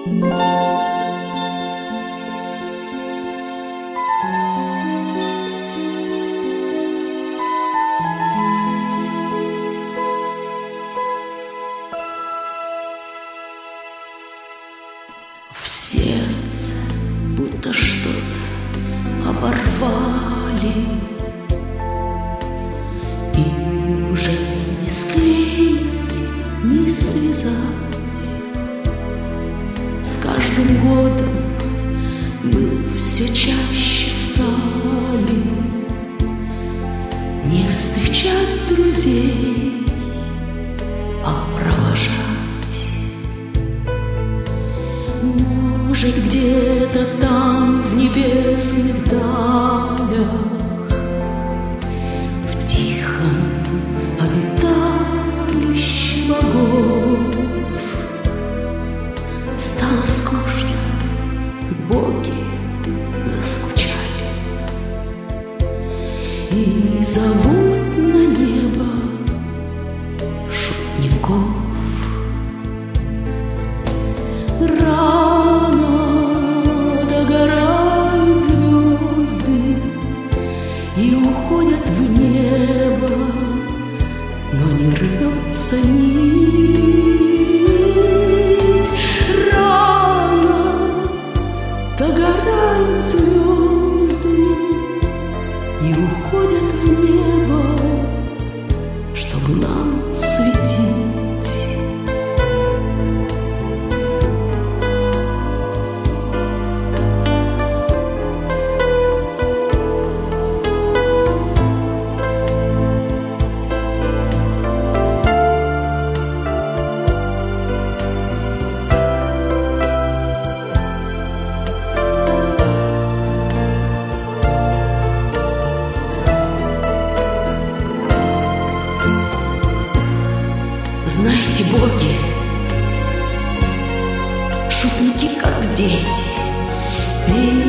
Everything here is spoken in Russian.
В сердце будто что-то оборвали, и уже не склеить, не связать. С каждым годом мы все чаще стали не встречать друзей, а провожать. Может, где-то там, в небесных далях, в тихом обиталище богов стало скучно, боги заскучали и зовут на небо шутников. Рано догорают звезды и уходят в небо, но не рвется нить. Рано догорают звезды и уходят в небо, чтобы нам светить. Знаете, боги, шутники, как дети,